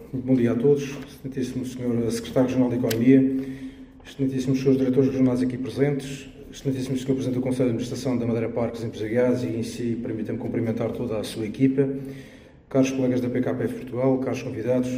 Bom dia a todos, excelentíssimo Sr. Secretário Regional de Economia, excelentíssimos Srs. Diretores Regionais aqui presentes, excelentíssimo Sr. Presidente do Conselho de Administração da Madeira Parques Empresariais e, em si, permitam-me cumprimentar toda a sua equipa, caros colegas da PKPF Portugal, caros convidados.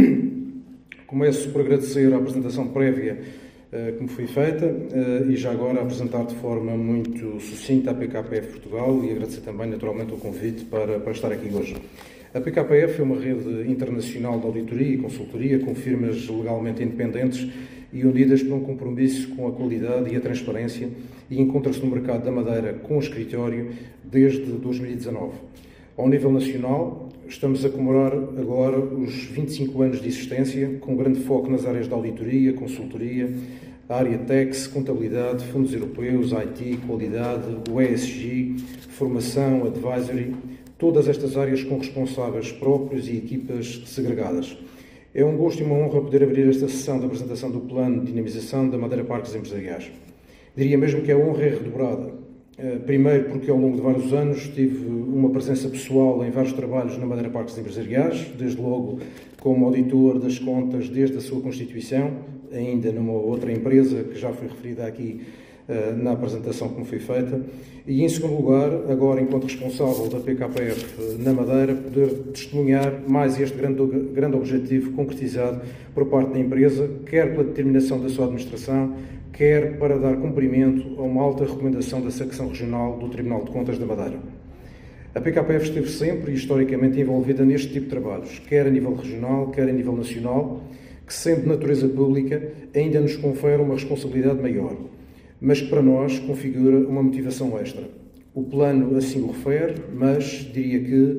Começo por agradecer a apresentação prévia que me foi feita e já agora apresentar de forma muito sucinta a PKPF Portugal e agradecer também naturalmente o convite para estar aqui hoje. A PKPF é uma rede internacional de auditoria e consultoria com firmas legalmente independentes e unidas por um compromisso com a qualidade e a transparência e encontra-se no mercado da Madeira com escritório desde 2019. Ao nível nacional, estamos a comemorar agora os 25 anos de existência, com grande foco nas áreas de auditoria, consultoria, a área TEX, contabilidade, fundos europeus, IT, qualidade, o ESG, formação, advisory, todas estas áreas com responsáveis próprios e equipas segregadas. É um gosto e uma honra poder abrir esta sessão da apresentação do Plano de Dinamização da Madeira Parques Empresariais. Diria mesmo que a honra é redobrada. Primeiro porque ao longo de vários anos tive uma presença pessoal em vários trabalhos na Madeira Parques Empresariais, desde logo como auditor das contas desde a sua constituição, ainda numa outra empresa que já foi referida aqui na apresentação que me foi feita, e em segundo lugar, agora enquanto responsável da PKPF na Madeira, poder testemunhar mais este grande objetivo concretizado por parte da empresa, quer pela determinação da sua administração, quer para dar cumprimento a uma alta recomendação da secção regional do Tribunal de Contas da Madeira. A PKPF esteve sempre e historicamente envolvida neste tipo de trabalhos, quer a nível regional, quer a nível nacional, que sendo de natureza pública ainda nos confere uma responsabilidade maior, mas que para nós configura uma motivação extra. O plano assim o refere, mas diria que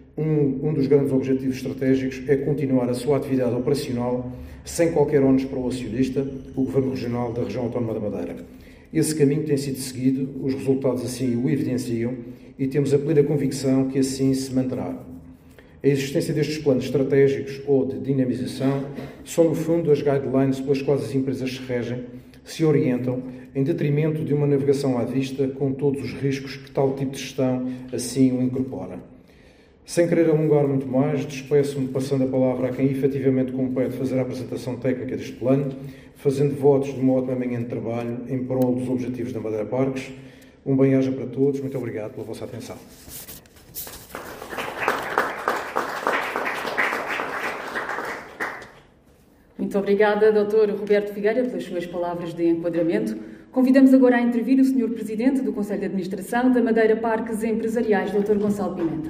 um dos grandes objetivos estratégicos é continuar a sua atividade operacional sem qualquer ónus para o acionista, o Governo Regional da Região Autónoma da Madeira. Esse caminho tem sido seguido, os resultados assim o evidenciam e temos a plena convicção que assim se manterá. A existência destes planos estratégicos ou de dinamização são, no fundo, as guidelines pelas quais as empresas se regem, se orientam, em detrimento de uma navegação à vista com todos os riscos que tal tipo de gestão assim o incorpora. Sem querer alongar muito mais, despeço-me passando a palavra a quem efetivamente compete fazer a apresentação técnica deste plano, fazendo votos de uma ótima manhã de trabalho em prol dos objetivos da Madeira Parques. Um bem-aja para todos, muito obrigado pela vossa atenção. Muito obrigada, Dr. Roberto Figueira, pelas suas palavras de enquadramento. Convidamos agora a intervir o Sr. Presidente do Conselho de Administração da Madeira Parques Empresariais, Dr. Gonçalo Pimenta.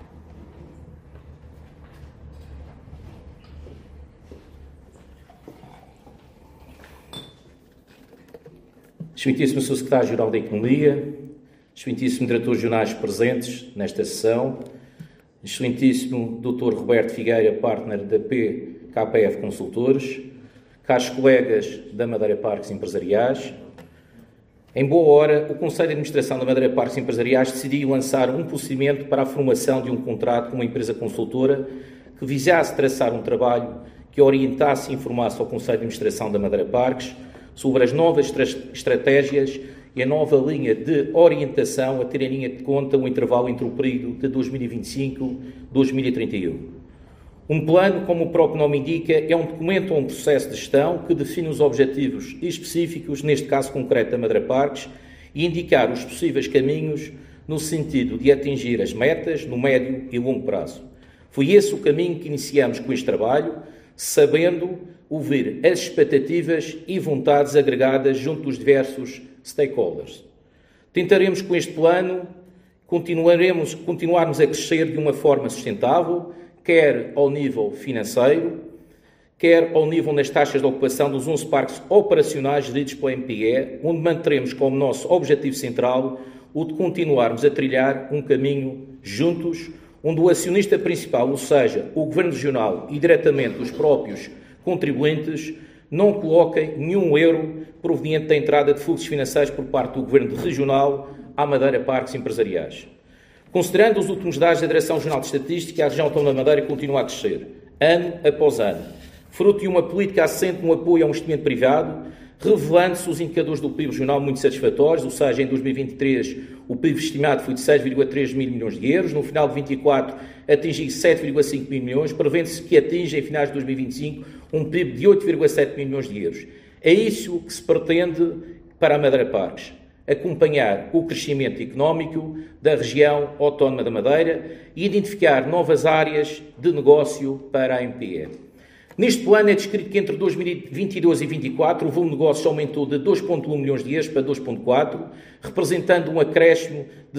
Excelentíssimo Sr. Secretário-Geral da Economia, excelentíssimo Diretores Regionais presentes nesta sessão, excelentíssimo Dr. Roberto Figueira, partner da PKPF Consultores, caros colegas da Madeira Parques Empresariais. Em boa hora, o Conselho de Administração da Madeira Parques Empresariais decidiu lançar um procedimento para a formação de um contrato com uma empresa consultora que visasse traçar um trabalho que orientasse e informasse ao Conselho de Administração da Madeira Parques sobre as novas estratégias e a nova linha de orientação a ter em linha de conta o intervalo entre o período de 2025 e 2031. Um plano, como o próprio nome indica, é um documento ou um processo de gestão que define os objetivos específicos, neste caso concreto da Madeira Parques, e indicar os possíveis caminhos no sentido de atingir as metas no médio e longo prazo. Foi esse o caminho que iniciamos com este trabalho, sabendo ouvir as expectativas e vontades agregadas junto dos diversos stakeholders. Tentaremos com este plano continuarmos a crescer de uma forma sustentável, quer ao nível financeiro, quer ao nível das taxas de ocupação dos 11 parques operacionais geridos pela MPE, onde manteremos como nosso objetivo central o de continuarmos a trilhar um caminho juntos, onde o acionista principal, ou seja, o Governo Regional e diretamente os próprios contribuintes, não coloquem nenhum euro proveniente da entrada de fluxos financeiros por parte do Governo Regional à Madeira Parques Empresariais. Considerando os últimos dados da Direção Regional de Estatística, a região autónoma da Madeira continua a crescer, ano após ano, fruto de uma política assente no apoio ao investimento privado, revelando-se os indicadores do PIB regional muito satisfatórios, ou seja, em 2023 o PIB estimado foi de 6,3 mil milhões de euros, no final de 2024 atingiu 7,5 mil milhões, prevendo-se que atinja em finais de 2025 um PIB de 8,7 mil milhões de euros. É isso que se pretende para a Madeira Parques, acompanhar o crescimento económico da região autónoma da Madeira e identificar novas áreas de negócio para a MPE. Neste plano é descrito que entre 2022 e 2024 o volume de negócios aumentou de 2,1 milhões de euros para 2,4, representando um acréscimo de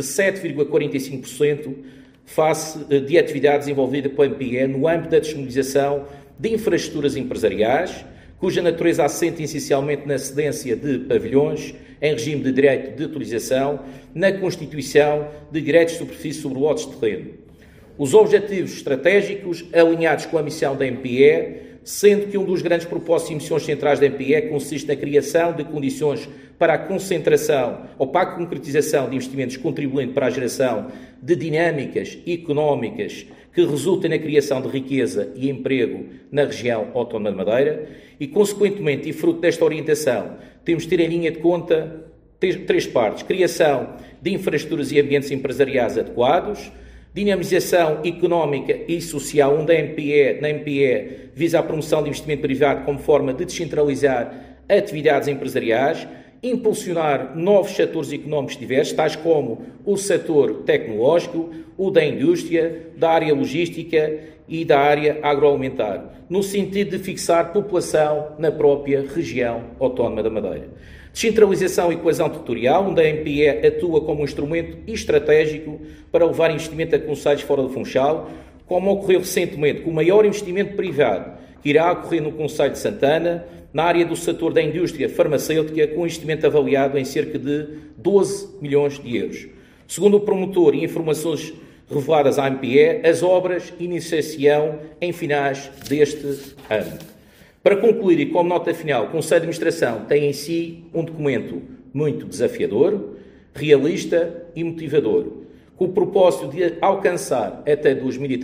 7,45% face de atividades envolvidas pela MPE no âmbito da disponibilização de infraestruturas empresariais, cuja natureza assenta essencialmente na cedência de pavilhões em regime de direito de utilização, na constituição de direitos de superfície sobre lotes de terreno. Os objetivos estratégicos alinhados com a missão da MPE, sendo que um dos grandes propósitos e missões centrais da MPE consiste na criação de condições para a concentração ou para a concretização de investimentos contribuindo para a geração de dinâmicas económicas que resultem na criação de riqueza e emprego na região autónoma de Madeira e, consequentemente, e fruto desta orientação, temos de ter em linha de conta três partes: criação de infraestruturas e ambientes empresariais adequados, dinamização económica e social, onde na MPE visa a promoção de investimento privado como forma de descentralizar atividades empresariais, impulsionar novos setores económicos diversos, tais como o setor tecnológico, o da indústria, da área logística e da área agroalimentar, no sentido de fixar população na própria região autónoma da Madeira. Descentralização e coesão territorial, onde a MPE atua como um instrumento estratégico para levar investimento a concelhos fora do Funchal, como ocorreu recentemente com o maior investimento privado que irá ocorrer no concelho de Santana, na área do setor da indústria farmacêutica, com investimento avaliado em cerca de 12 milhões de euros. Segundo o promotor e informações reveladas à MPE, as obras iniciar-se-ão em finais deste ano. Para concluir e como nota final, o Conselho de Administração tem em si um documento muito desafiador, realista e motivador, com o propósito de alcançar até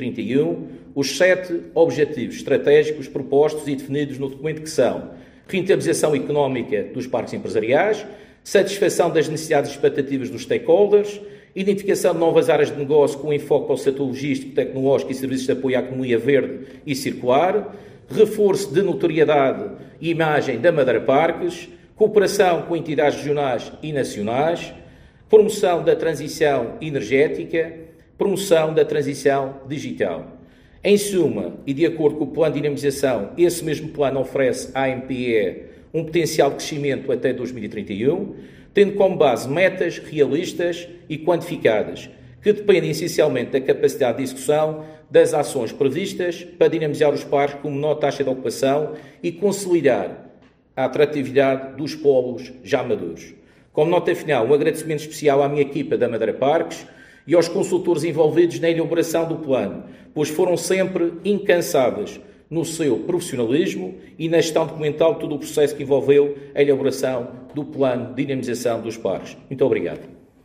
2031 os 7 objetivos estratégicos propostos e definidos no documento, que são rentabilização económica dos parques empresariais, satisfação das necessidades e expectativas dos stakeholders, identificação de novas áreas de negócio com enfoque para o setor logístico, tecnológico e serviços de apoio à economia verde e circular, reforço de notoriedade e imagem da Madeira Parques, cooperação com entidades regionais e nacionais, promoção da transição energética, promoção da transição digital. Em suma, e de acordo com o plano de dinamização, esse mesmo plano oferece à MPE um potencial de crescimento até 2031, tendo como base metas realistas e quantificadas, que dependem essencialmente da capacidade de execução das ações previstas para dinamizar os parques com menor taxa de ocupação e consolidar a atratividade dos polos já maduros. Como nota final, um agradecimento especial à minha equipa da Madeira Parques e aos consultores envolvidos na elaboração do plano, pois foram sempre incansáveis no seu profissionalismo e na gestão documental de todo o processo que envolveu a elaboração do plano de dinamização dos parques. Muito obrigado.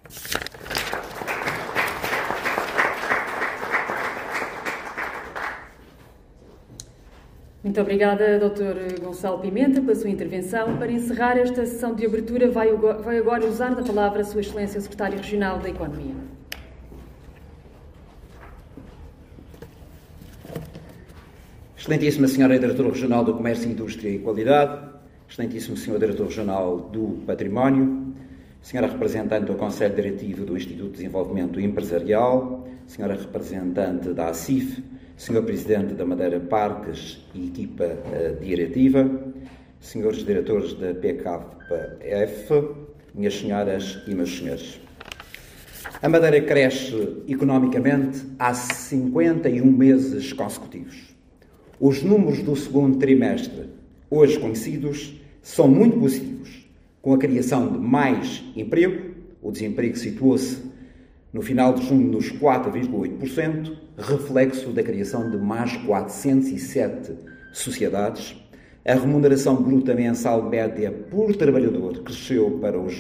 Muito obrigada, Dr. Gonçalo Pimenta, pela sua intervenção. Para encerrar esta sessão de abertura, vai agora usar da palavra a Sua Excelência o Secretário Regional da Economia. Excelentíssima Senhora Diretora Regional do Comércio, Indústria e Qualidade, Excelentíssimo Senhor Diretor Regional do Património, Senhora Representante do Conselho Diretivo do Instituto de Desenvolvimento Empresarial, Senhora Representante da ACIF, Senhor Presidente da Madeira Parques e equipa diretiva, Senhores Diretores da PKF, Minhas Senhoras e Meus Senhores. A Madeira cresce economicamente há 51 meses consecutivos. Os números do segundo trimestre, hoje conhecidos, são muito positivos, com a criação de mais emprego. O desemprego situou-se no final de junho nos 4,8%, reflexo da criação de mais 407 sociedades. A remuneração bruta mensal média por trabalhador cresceu para os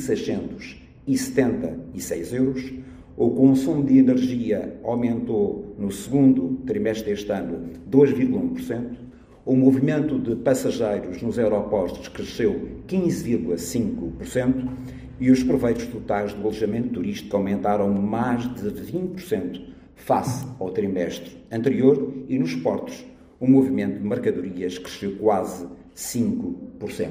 1.676 euros. O consumo de energia aumentou no segundo trimestre deste ano 2,1%. O movimento de passageiros nos aeroportos cresceu 15,5% e os proveitos totais do alojamento turístico aumentaram mais de 20% face ao trimestre anterior e nos portos o movimento de mercadorias cresceu quase 5%.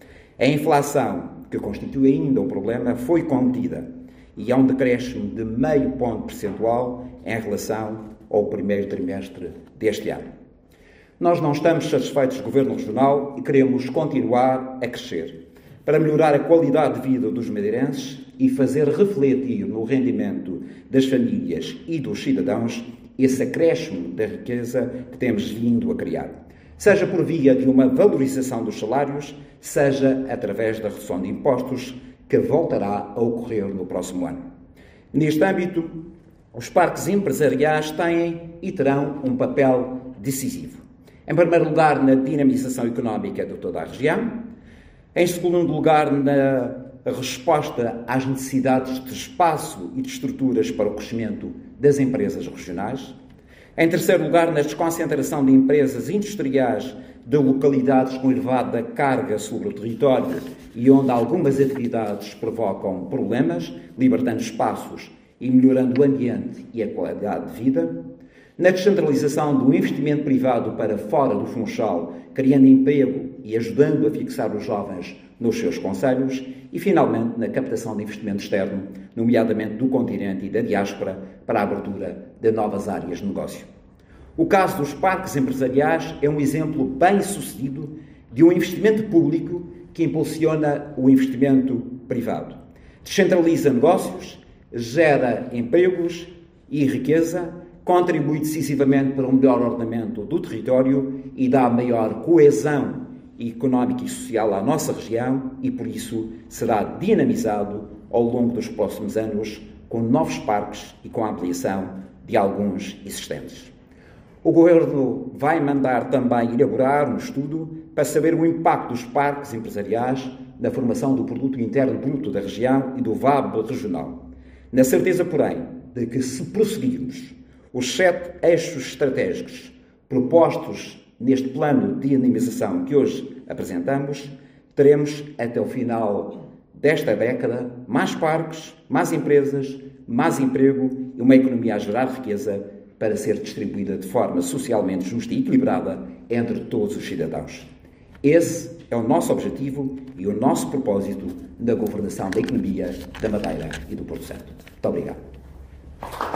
A inflação, que constitui ainda um problema, foi contida e há um decréscimo de meio ponto percentual em relação ao primeiro trimestre deste ano. Nós não estamos satisfeitos do Governo Regional e queremos continuar a crescer para melhorar a qualidade de vida dos madeirenses e fazer refletir no rendimento das famílias e dos cidadãos esse acréscimo da riqueza que temos vindo a criar, seja por via de uma valorização dos salários, seja através da redução de impostos que voltará a ocorrer no próximo ano. Neste âmbito, os parques empresariais têm e terão um papel decisivo. Em primeiro lugar, na dinamização económica de toda a região. Em segundo lugar, na resposta às necessidades de espaço e de estruturas para o crescimento das empresas regionais. Em terceiro lugar, na desconcentração de empresas industriais de localidades com elevada carga sobre o território e onde algumas atividades provocam problemas, libertando espaços e melhorando o ambiente e a qualidade de vida. Na descentralização do investimento privado para fora do Funchal, criando emprego e ajudando a fixar os jovens nos seus concelhos. E, finalmente, na captação de investimento externo, nomeadamente do continente e da diáspora, para a abertura de novas áreas de negócio. O caso dos parques empresariais é um exemplo bem-sucedido de um investimento público que impulsiona o investimento privado. Descentraliza negócios, gera empregos e riqueza, contribui decisivamente para um melhor ordenamento do território e dá maior coesão económica e social à nossa região e, por isso, será dinamizado ao longo dos próximos anos com novos parques e com a ampliação de alguns existentes. O Governo vai mandar também elaborar um estudo para saber o impacto dos parques empresariais na formação do Produto Interno Bruto da região e do VAB regional. Na certeza, porém, de que se prosseguirmos os 7 eixos estratégicos propostos neste plano de dinamização que hoje apresentamos, teremos até o final desta década mais parques, mais empresas, mais emprego e uma economia a gerar riqueza para ser distribuída de forma socialmente justa e equilibrada entre todos os cidadãos. Esse é o nosso objetivo e o nosso propósito da governação da economia da Madeira e do Porto Santo. Muito obrigado.